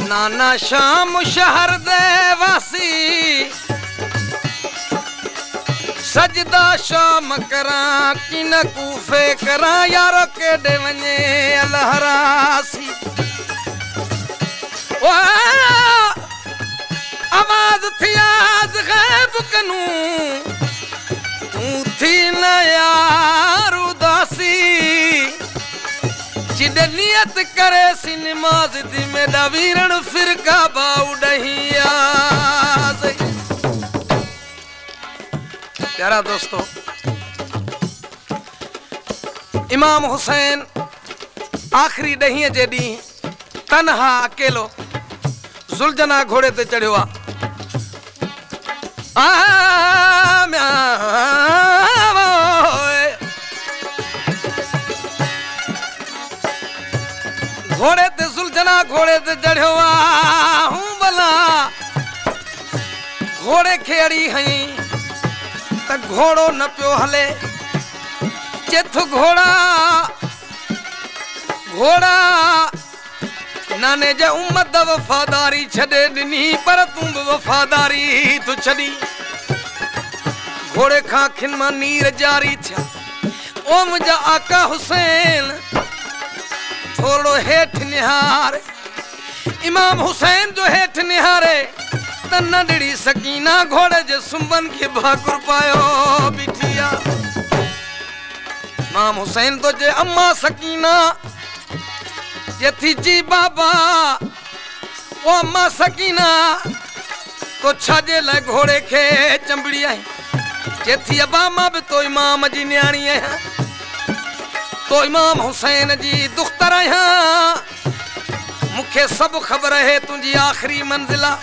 नाना शाम शहर दे वासी सजदा शाम करा कि न कूफे करा यारो केडे वने अलहरासी आवाज थी आज गैब कनू तू थी न यार उदासी जिदे नियत करे सी नमाज दी में डावीरण फिरका बाउ डहिया। प्यारा दोस्तों, इमाम हुसैन आखिरी डहीअ जे ॾींहुं तन्हा अकेलो जुलझना घोड़े ते चढ़ियो घोड़े ते जुलझना घोड़े ते चढ़ियो हूं भला घोड़े खे अड़ी हई त घोड़ो न पियो हले चेथ घोड़ा नाने जे उम्मत वफादारी छॾे ॾिनी पर तूं बि वफादारी तूं छॾी। घोड़े खां अखियुनि मां नीर जारी थिया। ओ मुंहिंजा आका हुसैन थोरो हेठि निहारे। इमाम हुसैन जो हेठि निहारे त नंढड़ी सकीना घोड़े जे सुंबन खे भाकुर पायो बीठी आ। इमाम हुसैन तो जे अम्मा सकीना जे थी जी बाबा ओ अम्मा सकीना तो छाजे लाइ घोड़े खे चंबड़ी आई जे थी अबा मां बि तो इमाम जी न्याणी आहियां तो इमाम हुसैन जी दुख्तर आहियां मूंखे सभु ख़बर है तुंहिंजी आख़िरी मंज़िल आ।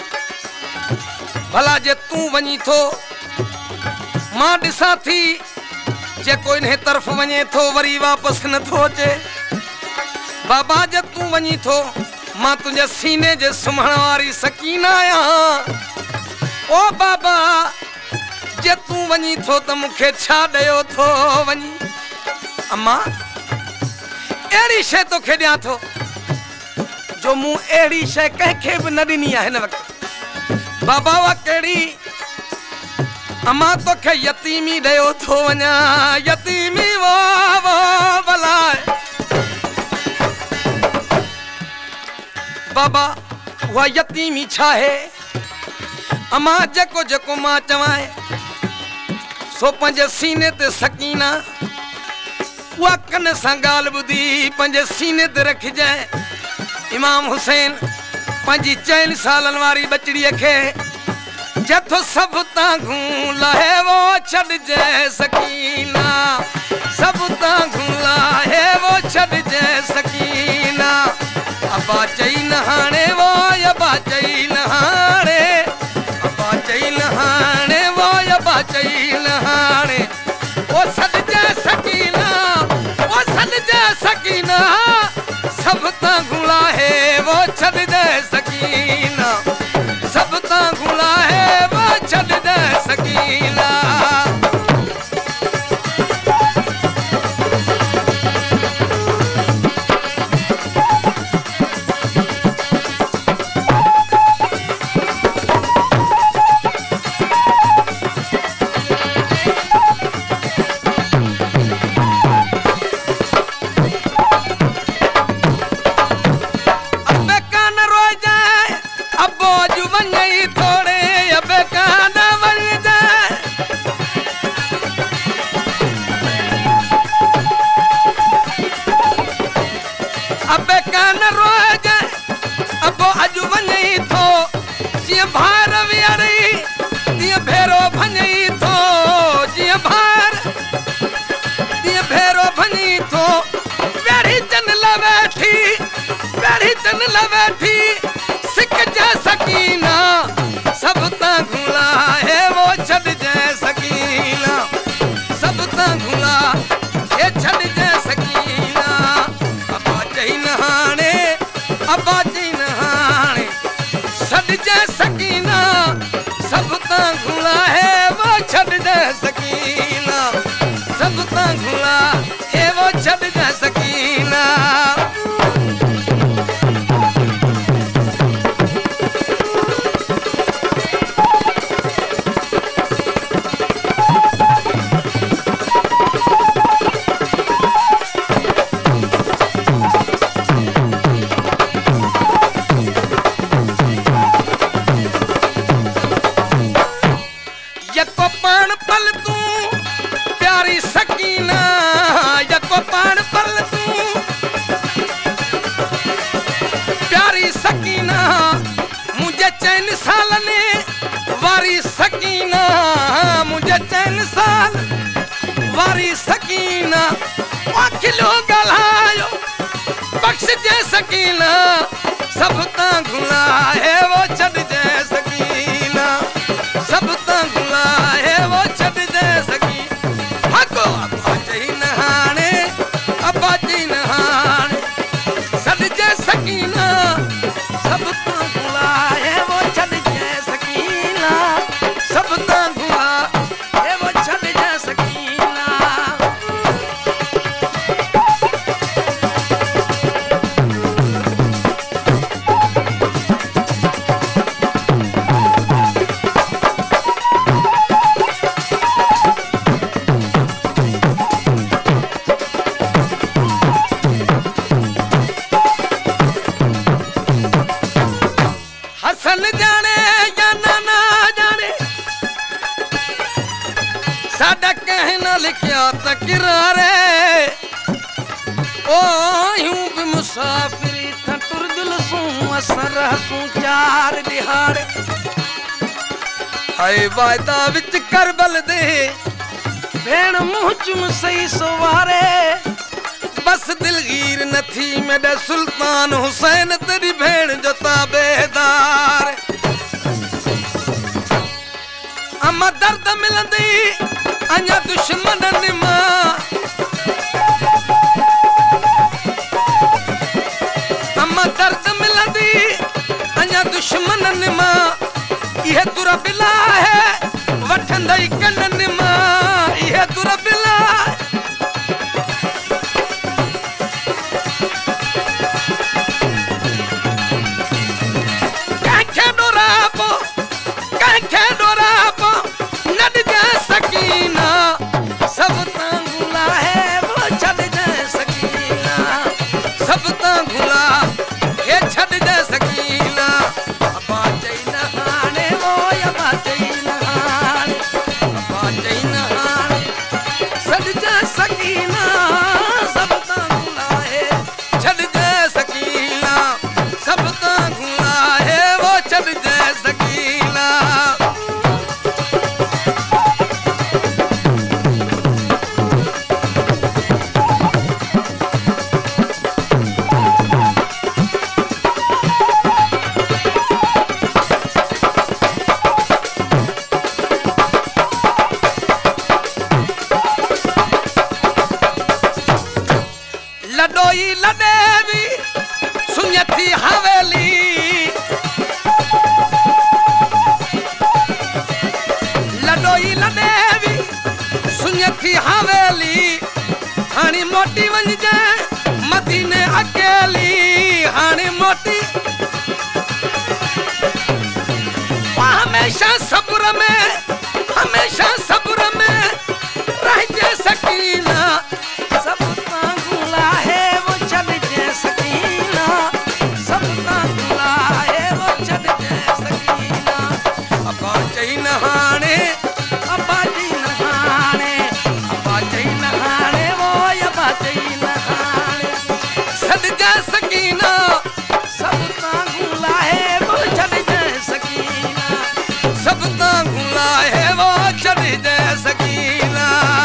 भला जे तूं वञी थो मां ॾिसां थी जेको इन्हे तरफ़ वञे थो वरी वापसि नथो अचे। बाबा जे तूं वञी थो मां तुंहिंजे सीने जे सुम्हण वारी सकीना आहियां। ओ बाबा जे तूं वञी थो त मूंखे छा ॾियो थो वञी। अम्मा अहिड़ी शइ तोखे ॾियां थो जो मूं अहिड़ी शइ कंहिंखे बि न ॾिनी आहे हिन वक़्तु। बाबा वा कहिड़ी अम्मा तोखे यतीमी ॾियो थो वञा। यतीमी वो भला बाबा उहा यतीमी छा है। अम्मा जेको जेको मां चवां सो पंहिंजे सीने ते सकीना उहा कन सां ॻाल्हि ॿुधी पंहिंजे सीने ते रखिजांइ। इमाम हुसैन पंहिंजी 4 सालनि वारी बचड़ीअ खे जेथो सभु तांघूं लाहे वो छॾिजांइ सकीना। सभु तांघूं लाहे वो छॾिजांइ सकीना। अबा चई न हाणे वो अबा चई न हाणे अबा चई न हाणे वो अबा चई न हाणे ओ छॾिजांइ सकीना ओ छॾिजांइ सकीना। सभु तांघूं लाहे वो छॾिजांइ सकीना। सभु तांघूं लाहे वो छॾिजांइ सकीना। चैन साल वारी सकीना अखिलो गलायो बख्श जे सकीना सब ता घुलाए वो छड़ जे सकीना सब ता घुलाए वो छड़ जे सकी हको अबाजी नहाने अबाजी नहाने छड़ जे सकीना सब ता घुलाए वो छड़ जे सकीना सब ता घुलाए वो छड़ जे सकीना हसन जाने या ना जाने साडा कहना लिखिया तकरारे ओ यूं भी मुसाफिरी था तुरदिल सू असर हसू चार दिहाड़े हाय वायदा विच करबल दे भेण मुंह चुम सही सवारे बस दिलगीर न थी मेरे सुल्तान हुसैन तेरी भेण जो ताबेदार अम्मा दर्द मिलंदी अञा दुश्मनन मां अम्मा दर्द मिलंदी अञा दुश्मनन मां इहे तुर बिला है वठंदई कनन मां इहे तुर बिला सब तांगुला है वो छड़ दे सकीना सब तांगुला ये छड़ दे सकीना अबा जई नहाने वो अबा जई नहाने अबा जई नहाने छड़ दे सकीना सब तांगुला है छड़ दे सकीना सब तांगुला है वो छड़ दे सकीना लडोई लडेवी सुन्यती हवेली लडोई लडेवी सुन्यती हवेली हानी मोटी वंज जाए मदीने अकेली हानी मोटी हमेशा सब्र में रह जे सकीना सब तांगुला है वो छड़ जे सकीना सब तांगुला है वो छड़ जे सकीना अबा जई नहाने अबा जई नहाने अबा जई नहाने वो अबा जई नहाने छड़ जे सकीना सब तांगुला है वो छड़ जे सकीना सब तांगुला है वो छड़ जे सकीना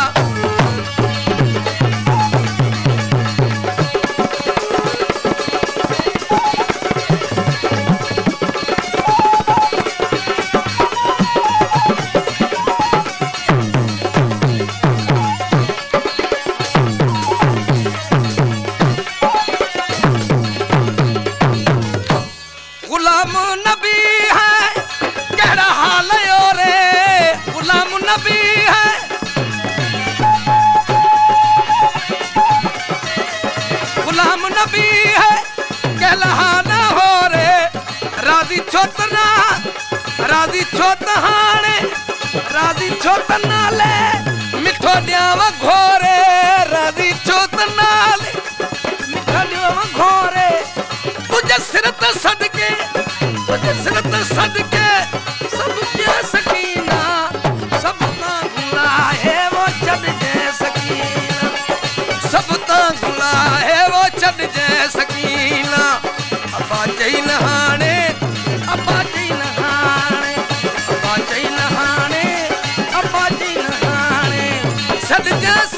गुलाम नबी है कह रहा लयो रे गुलाम नबी है गुलाम नबी है कह रहा न हो रे राजी छोतना राजी छोतहाने राजी छोतनाले मिठो ड्याव घोरे राजी छोतनाले मिठो ड्याव घोरे तुझे सिरत सदके सब के सकीना सब तांगुला है वो छड़ जे सकीना सब तांगुला है वो छड़ जे सकीना अबा जई नहाने अबा जई नहाने अबा जई नहाने अबा जई नहाने गॾिजांइ